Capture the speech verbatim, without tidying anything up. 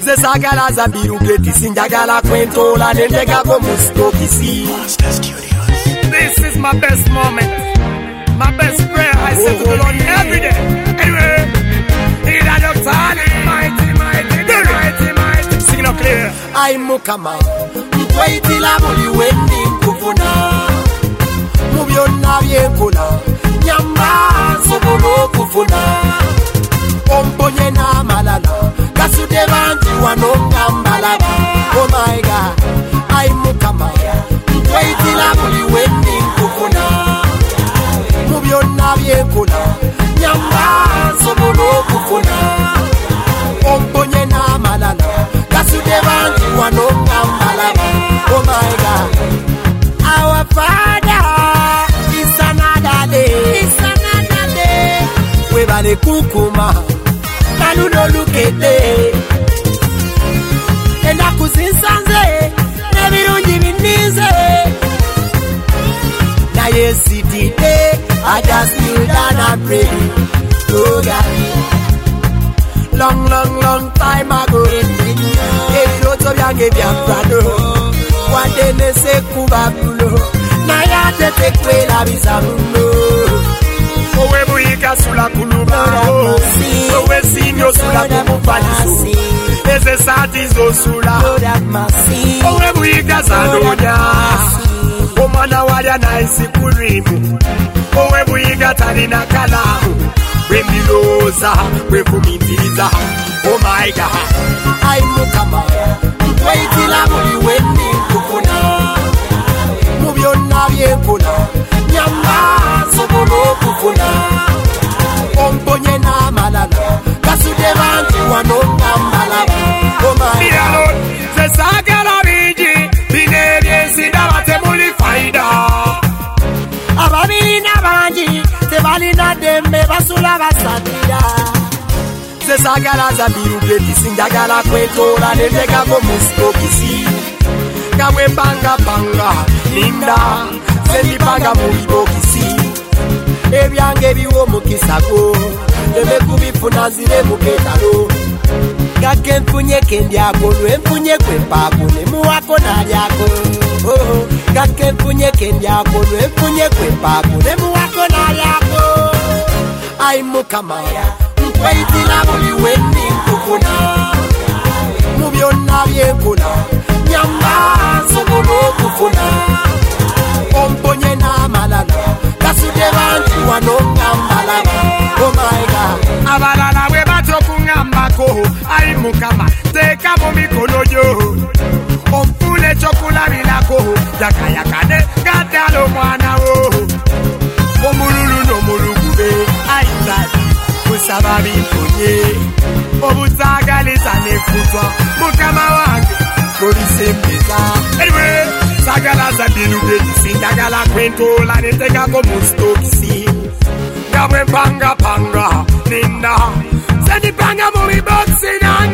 Zesagala zabiru geti sinjagala kwentola nendega go mustokisi. This is my best moment, my best prayer I say to the Lord every day. Anyway, in a doctor, mighty, mighty, mighty, mighty. Sing it up clear. I mukama, mkwaiti la muli wendi mkufuna. Mubiona vyekola, nyamba sobolo kufuna. Omponye na malala, kasude vanji wanonga mbalaba. Oh my God, I mukama, mkwaiti la muli wendi mkufuna. Mubiona vyekola, nyamba sobolo kufuna. Omponye na malala, kasude vanji wanonga mbalaba. Oh my God, our Father is another day, is another day. We bale kukuma, nanu no lukete. Enda kusinsanze, nebirungi binize. Na yesi today, I just kneel down and pray. Oh God, long, long, long time ago, every road of young gave you brother. One day they say kubabulo, na ya te te kwe la bisabulo. Owe buika sula kuluba, owe sinyo sula kumufanisu. Eze sati zo sula, owe buika zandonya. Omana waya na isi kurimu, owe buika talina kalamu. We miloza, we kumitiza. Oh my God, I mukama, mkwaiti la muli wendi kufuna. Mubiona vyekola, nyamba sobolo kufuna. Omponye na malala, kasude vanji wanonga mbalaba. Oh my God, zesagala biji, binebye sidabate muli faida. Ababili na banji, tebali na dembe basula basatira. Zesagala zabiru geti sinjagala kwetola nendega go mustokisi. Kawe banga banga linda, zendi banga mubibokisi. Ebyange biwo mukisago, ebe kubifuna zire muketalo. Gake mfunye kendi ako, lwe mfunye kwempako, nemu wako nali ako. Oh, gake mfunye kendi ako, lwe mfunye kwempako, nemu wako nali ako. Ai mukama, mkwaiti la muli wendi mkufuna. Mubiona vyekola, nyamba sobolo kufuna. Omponye na malala, kasude vanji wanonga mbalaba. Oh my God, abalala we bato kungambako. Ai mukama, teka mu mikono yo. Omfune chokula bilako, yakayakane gatalo mwana wo. Omululu no mulugube, ai zadi, kusaba bifunye. Obutagaliza nefutwa, mukama wange, kulisembeza. Anyway, sagala zabiru geti sindagala kwentola nendega go mustokisi. Gawe panga panga, ninda, zendi panga mumi boxi na